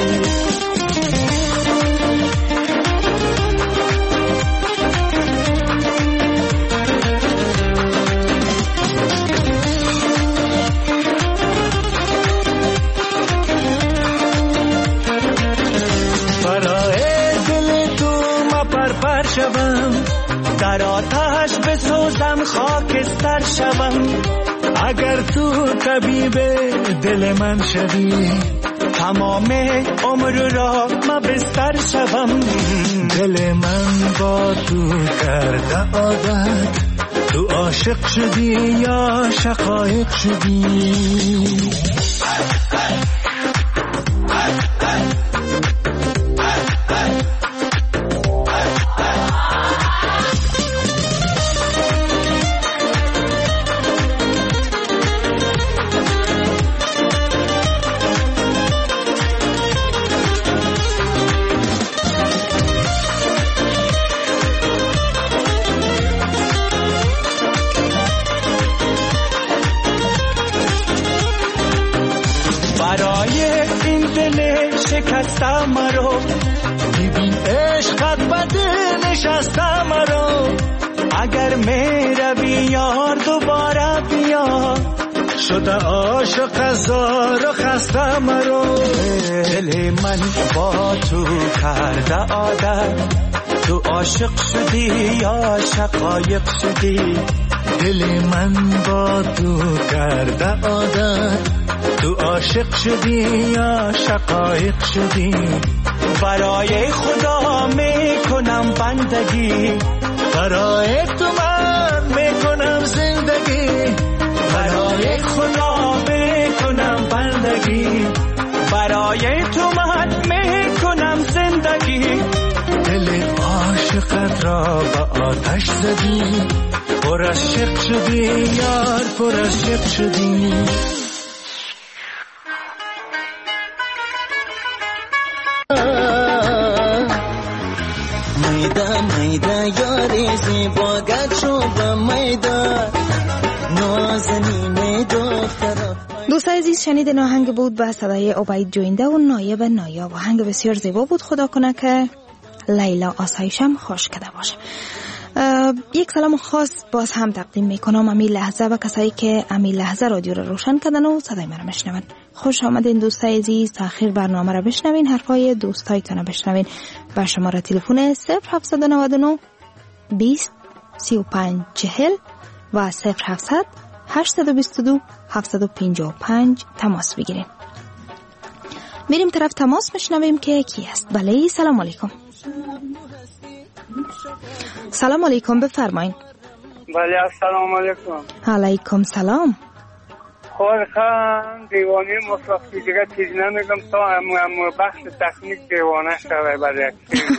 در آتش بسوزم خاکستر شوم، اگر تو طبیب دل من شوی، تمام عمر را ما بستر شوم. دل من با تو کرده عادت، تو عاشق شدی یا شقایق شدی. شکسته مرا ببین عشقت بده نشسته مرا، اگر میروی یار دوباره بیا، شده عاشق هزار و خسته مرا. دل من با تو کرده عادت، تو عاشق شدی یا شقایق شدی. دل من با تو کرده عادت، تو عاشق شدی یا شقایق شدی. برای خدا میکنم بندگی، برای تو من میکنم زندگی. برای خدا میکنم بندگی، برای تو من میکنم زندگی. دل عاشقت را به آتش زدی، پر از شق شدی یار، پر از شق شدی. میدا میدا یاری زیبا گچو به میدا نازنین دختر. دوستای عزیز شنیدین آهنگ بود به صدای عبید جوینده و نایب نایاب. آهنگ بسیار زیبا بود. خدا کنه که لیلا آسایشم خوش کده باشه. یک سلام خاص باز هم تقدیم میکنم امی لحظه و کسایی که امی لحظه رادیو رو روشن کردن و صدای من رو بشنون. خوش آمدین دوستای عزیز، تا آخر برنامه رو بشنوین، حرفای دوستایتون رو بشنوین. با شماره تلفن صفر هفت نه نه بیست سی و پنج چهل و صفر هفتصد هشتصد و بیست و دو هفتصد و پنجاه و پنج تماس بگیرین. میریم طرف تماس بشنویم که کی است. بله سلام علیکم. سلام علیکم بفرمایید. بله السلام علیکم. علیکم سلام. خورخان دیوانی مصرفی دیگه چیز نمیگم تا همو همو بخش تکنیک دیوانه شوه برای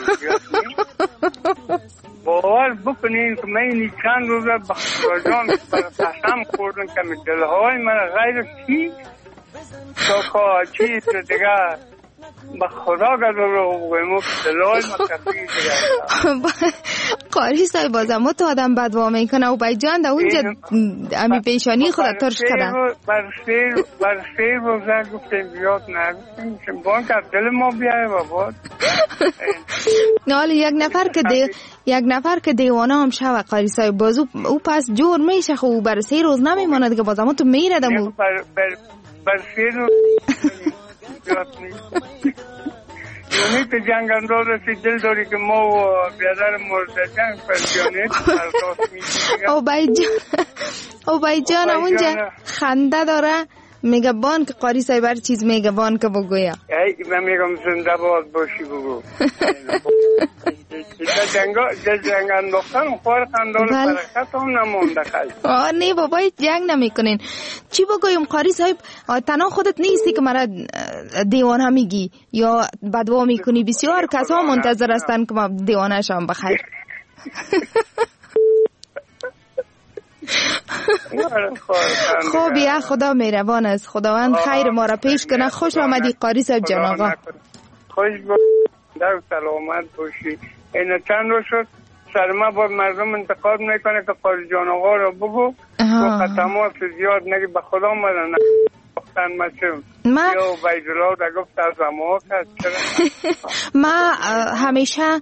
باور بکنین که من این چند روزه بخشراجان بر قسم خوردن که می دلهای من غیر چی تا که چیز دیگه با خدا گذار رو بگویم و دلال مکفی دیگه قاری صاحب بازم تو آدم بدوا میکنه و بای جان در اونجا امی پیشانی خودت ترش کده بر سیر بر سیر روزه گفتیم بیاد نگفتیم بان که دل ما بیایه بابا. حالا یک نفر که دی یک نفر که دیوانه هم شوه قاری صاحب بازو او پس جور میشه خب بر سیر روز نمیمانه دیگه بازم تو میره دمو بر بر سیر روز یونیت جنگ انداز رسی دل داری که ما و بیادر مورد جنگ پر یونیت پرداخت میشه. او بای جان او بای جان اونجا خنده داره میگه بان که قاری صاحب هر چیز میگه بان که بگویا ای من میگم زنده باد باشی بگو جل جنگ انداختن خوار خندال برکت هم نمونده خیلی. آه نه بابای جنگ نمیکنین. چی بگویم قاری صاحب تنها خودت نیستی که مرا دیوانه میگی یا بدوا میکنی، بسیار کس ها منتظر هستن که ما دیوانه شم بخیر. خب یا خدا مهربان است، خداوند خیر ما را پیش کنه. خوش آمدی قاری صاحب جان آقا. خوش در سلامت باشی. این چند رو شد سرما با مردم انتقاد میکنه که قاری جان آقا رو بگو تو تماس زیاد نگی به خدا من گفتن مچم ما یا بیدلو دا گفت از اما ما همیشه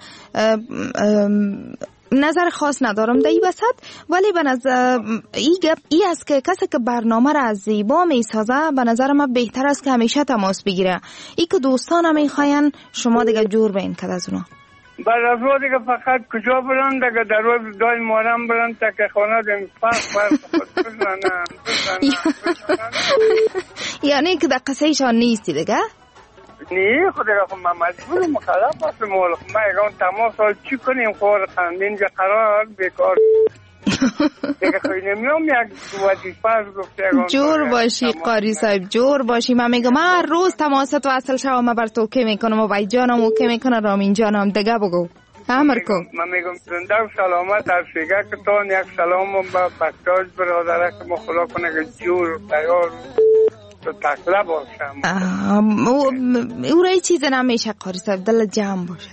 نظر خاص ندارم در این وسط، ولی به نظر ای گپ ای است که کسی که برنامه را از زیبا می سازه به نظر من بهتر است که همیشه تماس بگیره. ای که دوستان هم میخواین شما دیگه جور بین کد از اونا. بعد از او دیگه فقط کجا برن دیگه در روز دای مارم برن تا که خانه دیم فرق فرق خود بزنن یعنی که در قصه ایشان نیستی دیگه؟ نه خود دیگه خود من مجبور مخالف هستم مول خود من اگه اون تماس ها چی کنیم خور خند اینجا قرار بیکار دیگه خواهی نمیام یک وظیفه از گفته جور باشی قاری صاحب، جور باشی. من میگم من هر روز تماست وصل شوم من بر تو که میکنم و وای جانم و که میکنه رامین جانم دیگه بگو امر کو. من میگم زنده و سلامت هر شیگه که تان یک سلام با بکتاج برادره که ما خدا کنه که جور تیار تو تکله باشم او رای چیز نمیشه قاری صاحب، دل جمع باشه.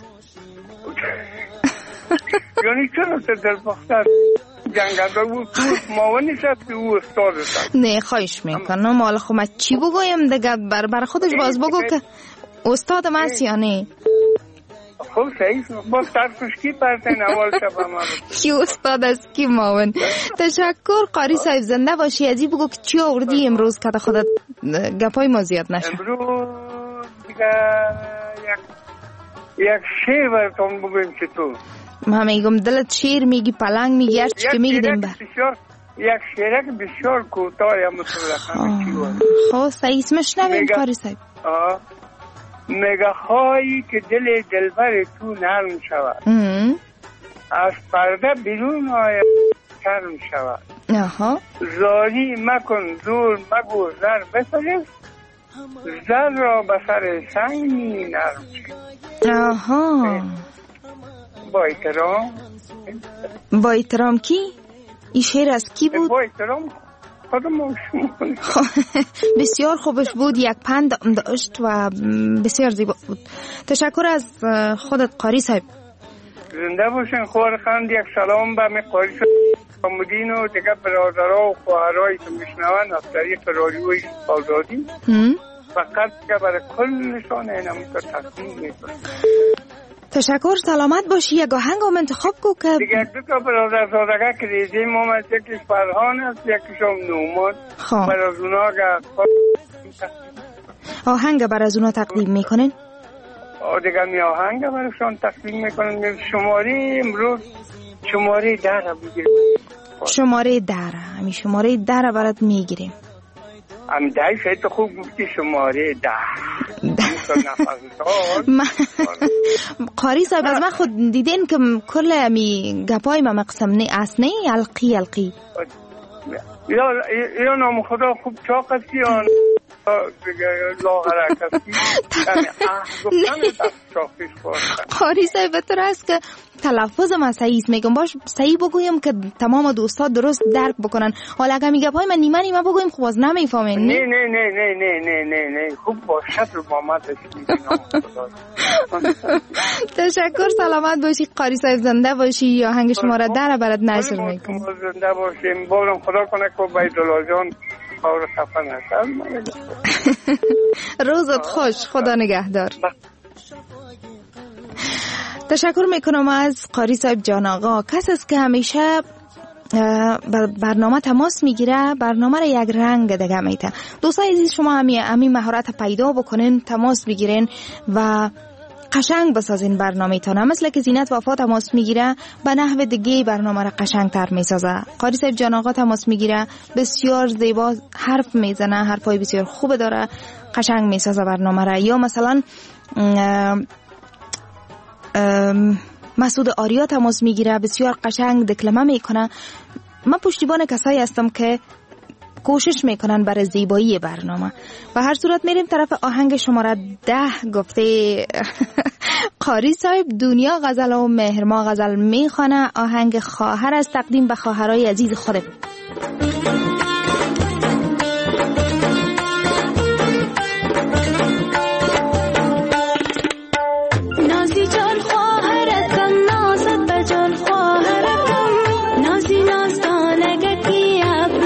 یعنی چرا تو دل پخته جنگل بود ماونی شد او استاد است. نه خواهش میکنم مال خب من چی بگویم دیگه بر بر خودش باز بگو که استاد من سیانه. خب صحیح باز ترسش کی پرتین اول شب ما کی استاد است کی ماون. تشکر قاری صاحب، زنده باشی. ازی بگو که چی آوردی امروز که خودت گپای ما زیاد نشه. امروز دیگه یک یک شعر براتون بگویم که تو من میگم دلت شیر میگی پلنگ میگی هر چی که میگی دیم بر یک شیره که بسیار کوتاه یا مطلقا خب صحیح اسمش نبیم قاری صاحب. میگه خواهی که دل دلبر تو نرم شود از پرده بیرون آید کرم شود زاری مکن دور مگو زر بفرست زر را بسر سنگی نرم شود. آها با احترام. با احترام کی؟ این شعر از کی بود؟ با احترام خودم شما. بسیار خوبش بود، یک پند داشت و بسیار زیبا بود. تشکر از خودت قاری صاحب. زنده باشین. خور خند یک سلام به می قاری صاحب مدین و دیگه برادرها و خواهرهایی که میشنون از طریق رادیوی آزادی فقط که برای کلشان اینم که تقدیم میکنم. تشکر، سلامت باشی. یک آهنگ هم انتخاب کو که دیگه دو تا برادر زادگه که ریزیم هم از یکیش فرهان است یکیش هم نومان. خواه بر از اونا آهنگ بر از اونا تقدیم میکنین؟ دیگه می آهنگ برشان تقدیم میکنن. شماره امروز شماره ده بگیریم. شماره ده همی شماره ده برات میگیریم. هم ده شاید خوب گفتی شماره ده. قاری صاحب از من خود دیدین که کل امی گپای ما مقسم نی اسنی القی القی یا یا نام خدا خوب چاق هستی یا لاغر هستی. قاری صاحب بهتر است که تلفظ من صحیح میگم باش صحیح بگویم که تمام دوستا درست درک بکنن. حالا اگه میگه پای من نیمه نیمه بگویم خب باز نمیفهمین. نه نه نه نه نه نه نه نه خوب باشد رو محمد تشکر، سلامت باشی قاری صاحب، زنده باشی. یا آهنگ شما را در برات نشر میکنم. زنده باشیم. بازم خدا کنه که بیدالله جان خور خفه نشد. روزت خوش، خدا نگهدار. تشکر میکنم از قاری صاحب جان آقا، کسی است که همیشه برنامه تماس میگیره، برنامه را یک رنگ دیگه میده. دوستای عزیز شما همین همین مهارت پیدا بکنین، تماس بگیرین و قشنگ بسازین برنامه تانه. مثل که زینت وفا تماس میگیره به نحو دیگه برنامه را قشنگ تر میسازه. قاری صاحب جان آقا تماس میگیره بسیار زیبا حرف میزنه، حرفای بسیار خوب داره، قشنگ میسازه برنامه را. یا مثلا مسعود آریا تماس میگیره بسیار قشنگ دکلمه میکنه. من پشتیبان کسایی هستم که کوشش میکنن برای زیبایی برنامه. و هر صورت میریم طرف آهنگ شماره ده. گفته قاری صاحب دنیا غزل و مهرما غزل میخوانه. آهنگ خواهر از تقدیم به خواهرای عزیز خودم. نازی ناز دانگه کی اب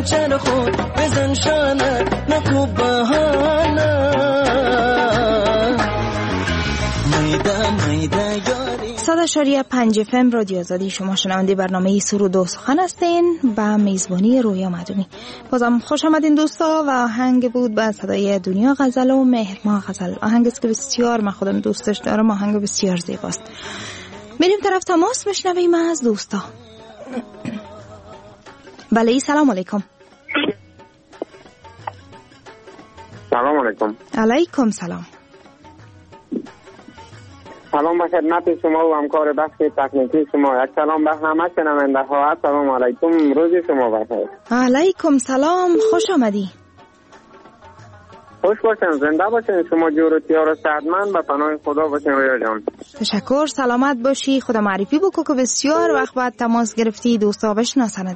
چرخون بزن شانت نکو بهانه میده میده یاری. صد اشاریه پنج اف ام رادیو آزادی، شما شنونده برنامه سرود و سخن هستین با میزبانی رویا مدنی. بازم خوش آمدین دوستا و آهنگ بود با صدای دنیا غزل و مهرما غزل. آهنگی که بسیار من خودم دوستش دارم، آهنگ بسیار زیباست. میریم طرف تماس بشنویم از دوستا. بله سلام علیکم. سلام علیکم. علیکم سلام. سلام به خدمت شما و همکار بخش تکنیکی شما. یک سلام به همه شنونده ها. سلام علیکم، روز شما بخیر. علیکم سلام، خوش آمدی. خوش باشین، زنده باشین، شما جور و تیار و صحتمند به پناه خدا باشین رویا جان. تشکر، سلامت باشی. خدا معرفی بکو که بسیار وقت بعد تماس گرفتی، دوستا بشناسند.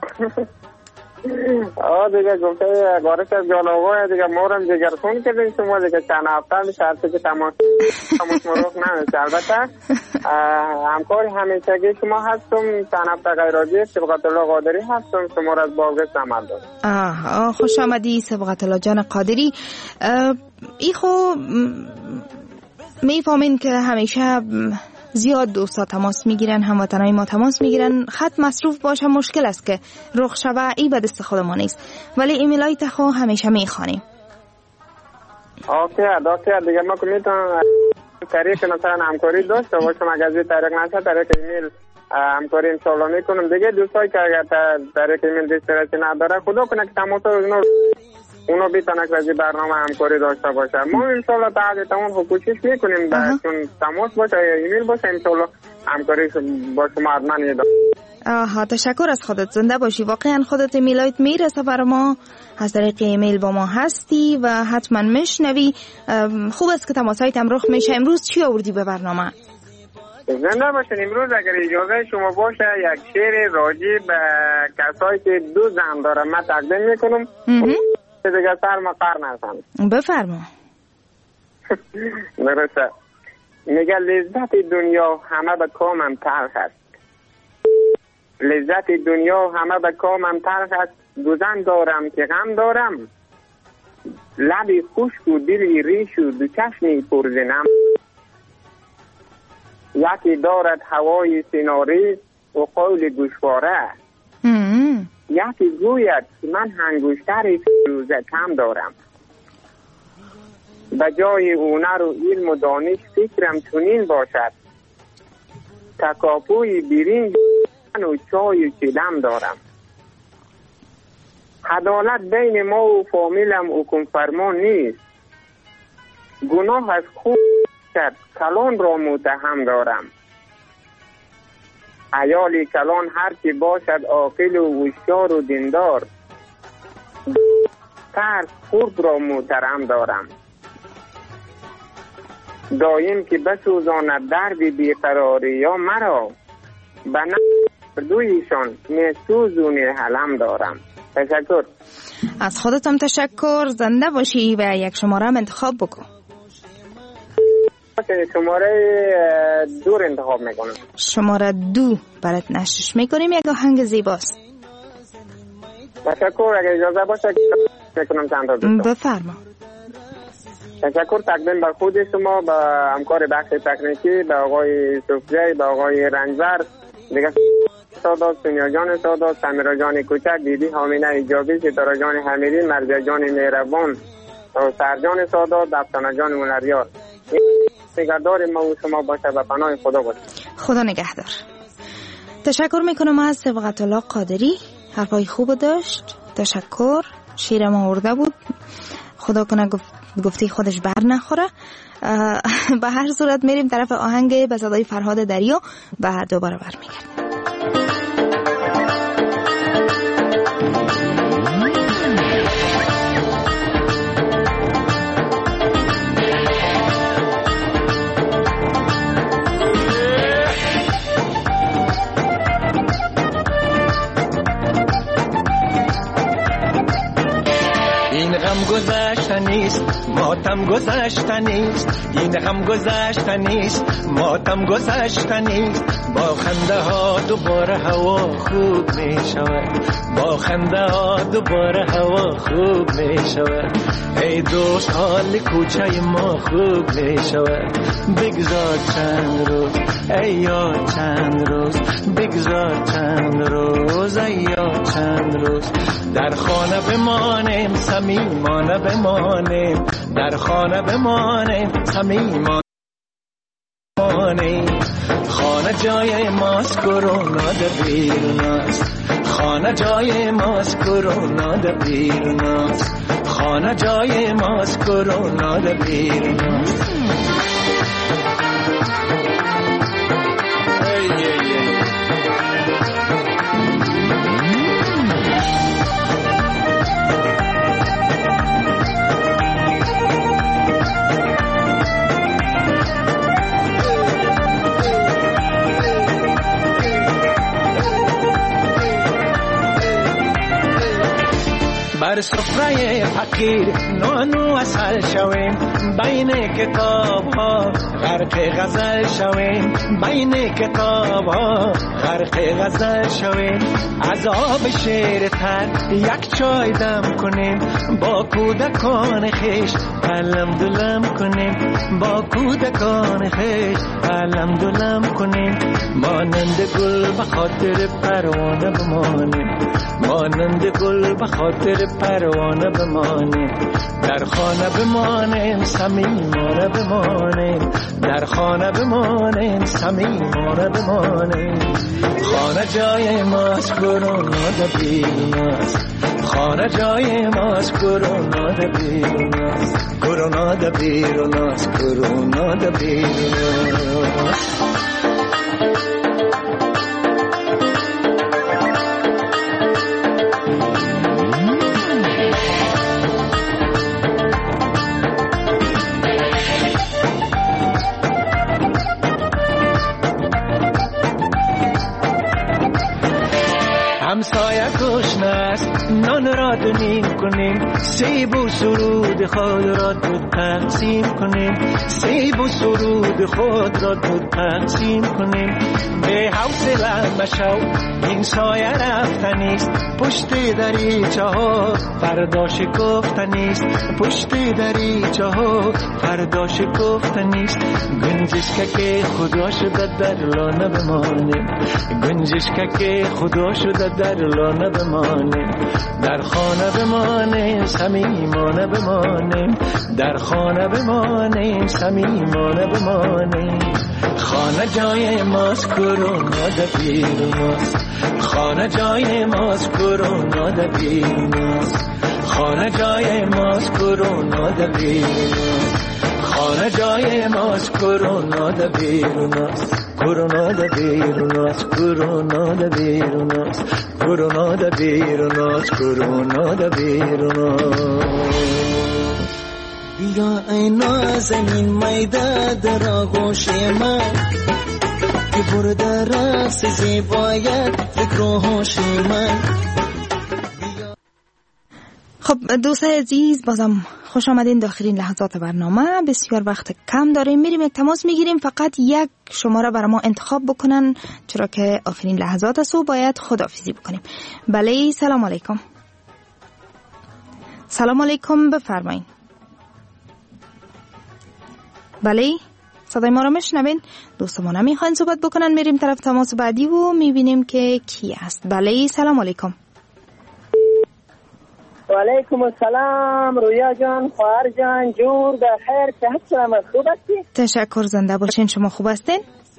آه دیگه گفته گارش از جالوگاه دیگه مورم جگرخون کردیم شما دیگه چند هفته میشه هرچه که تماس تماس مروخ نمیشه. البته همکاری همیشگی شما هستم، چند هفته غیراجی سبقت الله قادری هستم، شما را از بارگشت عمل دارم. آه خوش آمدی سبقت الله جان قادری. ای خو میفهمین که همیشه زیاد دوستا تماس میگیرن، هموطنای ما تماس میگیرن، خط مصروف باشه مشکل است که رخ شوه، ای به دست خود ما نیست، ولی ایمیلای تخو همیشه میخوانیم. اوکی دکتر دیگه ما که میتونم طریق مثلا همکاری داشته باشم، اگر از طریق نشه طریق ایمیل همکاری انشالله میکنم. دیگه دوستایی که اگر طریق ایمیل دسترسی نداره خدا کنه که تماس اونو اونو بیتونه که از برنامه همکاری داشته باشه. ما انشالله بعد تمام کوشش میکنیم چون تماس باشه یا ایمیل باشه انشالله همکاری با شما حتما میده. آها تشکر از خودت، زنده باشی. واقعا خودت ایمیلایت میرسه برای ما، از طریق ایمیل با ما هستی و حتما میشنوی. خوب است که تماسایت هم رخ میشه. امروز چی آوردی به برنامه؟ زنده باشین. امروز اگر اجازه شما باشه یک شعر راجع به کسایی که دو زن دارن من تقدیم میکنم که دیگه سر ما قر نزن. بفرما. درسته. میگه لذت دنیا همه به کامم تلخ است، لذت دنیا همه به کامم تلخ است، دو زن دارم که غم دارم، لبی خشک و دلی ریش و دو چشمی پرزنم، یکی دارد هوای سیناری و قول گوشواره، یکی گوید من هنگوشتری روزه کم دارم، به جای هنر و علم و دانش فکرم چنین باشد، تکاپوی برنج و چای و چیدم دارم، عدالت بین ما و فامیلم حکم فرمان نیست، گناه از خود کرد کلان را متهم دارم، عیال کلان هر کی باشد عاقل و هوشیار و دیندار، ترس خود را محترم دارم، دایم که بسوزاند درد بیقراری یا مرا، به نفر دویشان میسوزونی حلم دارم. تشکر. از خودتم تشکر، زنده باشی و یک شماره هم انتخاب بکن. شماره دو رو انتخاب میکنم. شماره دو برات نشش میکنیم، یک آهنگ زیباست. تشکر. اگر اجازه باشه میکنم چند تا دوستم. بفرما. تشکر تقدیم بر خود شما، با همکار بخش تکنیکی، به آقای صوفیایی، به آقای رنجبر، دیگه سادات، سونیا جان سادات، سمیرا جان کوچک، دیدی حامینه ایجابی، ستاره جان حمیدی، مرجع جان مهربان، سرجان سادات، دفتانه جان منریار. نگهدار ما و شما باشه و پناه خدا باشه. خدا نگهدار. تشکر میکنم از سبقت الله قادری، حرفای خوب داشت. تشکر. شیر ما آورده بود، خدا کنه گفتی خودش بر نخوره. به هر صورت میریم طرف آهنگ به صدای فرهاد دریا و دوباره برمیگردیم. این غم گذشتنی نیست، ماتم گذشته نیست، این غم گذشته نیست، ماتم گذشته نیست. با خنده ها دوباره هوا خوب می شود، با خنده ها دوباره هوا خوب می شود. ای دوست حال کوچه ما خوب می شود. بگذار چند روز ای یار چند روز، بگذار چند روز ای یار چند روز. در خانه بمانیم صمیمانه بمانیم، در خانه بمانیم صمیمانه. خانه جای ماست، کرونا در بیرون است. خانه جای ماست، کرونا در بیرون است. خانه جای ماست، کرونا در بیرون است. بر سفره فقیر نانو اصل شویم، بین کتاب ها غرق غزل شویم، بین کتاب ها غرق غزل شویم. عذاب شیر تر یک چای دم کنیم، با کودکان خیش علم دلم کنیم، با کودکان خیش علم دلم کنیم. مانند گل به خاطر پروانه بمانیم، مانند گل به خاطر پروانه بمانیم. در خانه بمانیم صمیمانه بمانیم، در خانه بمانیم صمیمانه بمانیم. خانه جای ماست، کرونا در بیرون است. خانه جای ماست، کرونا در بیرون است. کرونا در بیرون است، کرونا در بیرون است. همسایه گشنه است، نان را دونیم کنیم، سیب و سرود خود را دو تقسیم کنیم، سیب و سرود خود را دو تقسیم کنیم. به حوصله مشو این سایه رفتنیست، پشت دریچه ها فردا شکفتنیست، پشت دریچه ها فردا شکفتنیست. گنجش که خدا شده در لانه بمانیم، گنجش که خدا شده در لانه بمانیم. در خانه بمانیم صمیمانه بمانیم، در خانه بمانیم صمیمانه بمانیم. خانه جای ماست، کرونا در بیرون است. خانه جای ماست، کرونا در بیرون است. خانه جای ماست، کرونا در بیرون است. خانه جای ماست، کرونا در بیرون است. کرونا در بیرون است، کرونا در بیرون است. کرونا در بیرون است، کرونا در بیرون است. بیا ای نازنین میده در آغوش من، که برده رقص زیبایت فکر و هوش من. خب دوستای عزیز، بازم خوش آمدین داخلین لحظات برنامه. بسیار وقت کم داریم، میریم یک تماس میگیریم. فقط یک شماره برای ما انتخاب بکنن، چرا که آخرین لحظات است و باید خداحافظی بکنیم. بله، سلام علیکم. سلام علیکم، بفرمایید. بله، صدای ما رو میشنوین؟ دوستمون نمیخواین صحبت بکنن، میریم طرف تماس بعدی و میبینیم که کی است. بله، سلام علیکم. و علیکم السلام. رویا جان، خواهر جان، جور در خیر، چه هستم؟ خوب هستی؟ تشکر، زنده باشین. شما خوب هستین؟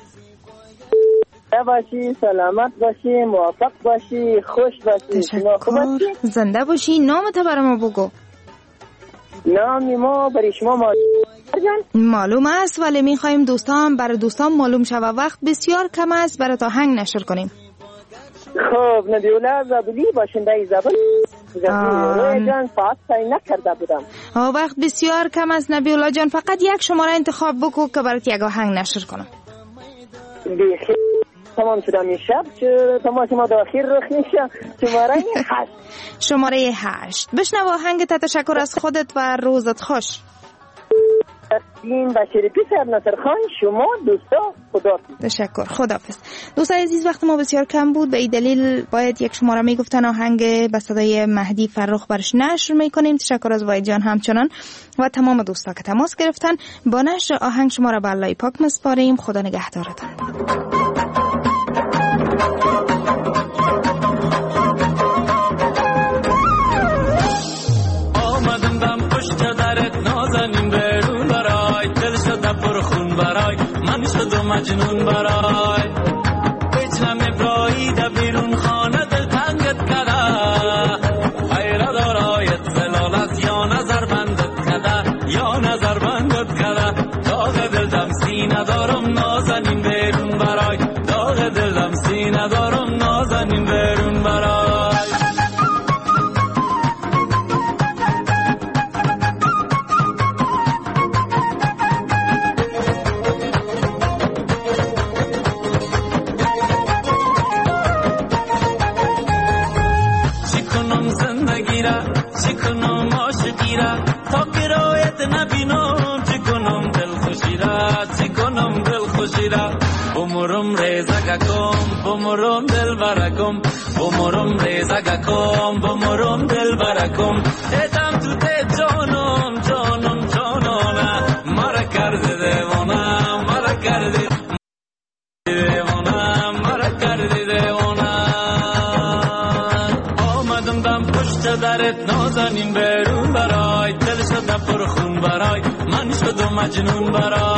زنده باشی، سلامت باشی، موفق باشی، خوش باشی. شما خوب هستی؟ زنده باشی. نامت برای ما بگو. نام ما برای شما ما معلوم است، ولی میخوایم دوستان برای دوستان معلوم شوه. وقت بسیار کم است برای تا هنگ نشر کنیم. خب، نبیولا زابلی باشنده زبان روی جان ساعت تایی نکرده بودم. وقت بسیار کم است نبیولا جان، فقط یک شماره انتخاب بکو که برات یک آهنگ نشر کنم. بیخی تمام شده می شب تماس ما داخل رخ میشه. شماره هشت. شماره هشت. بشنو آهنگ. تشکر از خودت و روزت خوش. این بشری پیسر نصر خان. شما دوستا خدا تشکر. خداحافظ. دوستان عزیز وقت ما بسیار کم بود، به این دلیل باید یک شماره میگفتن آهنگ به صدای مهدی فرخ برش نشر میکنیم. تشکر از وحید جان همچنان و تمام دوستا که تماس گرفتن. با نشر آهنگ شما را به الله پاک مسپاریم. خدا نگهدارتان. آمدم دم پشت درت نازنین برون برای دل شده پر خون برای من شدم مجنون برای هیچ نمی ده بیرون خانه دل تنگت کده خیره دارایت زلالت یا نظر بندت کده یا نظر بندت کده داغ دل دم سینه دارم نازنین بیرون برای داغ دل دم سینه دارم نازنین بیرون برای چکنم عاشقی را تا کرایت نبینم چکنم دل خوشی را چکنم دل خوشی را بمرم ریزگکم بمرم دل برکم بمرم ریزگکم بمرم دل برکم ایدم تو ته جانم جانم جانانه مرا کرده دیوانه مرا کرده دیوانه مرا کرده دیوانه آمدم دم پشت درت نازنین برون برای دل شده پر خون برای من شدم مجنون برای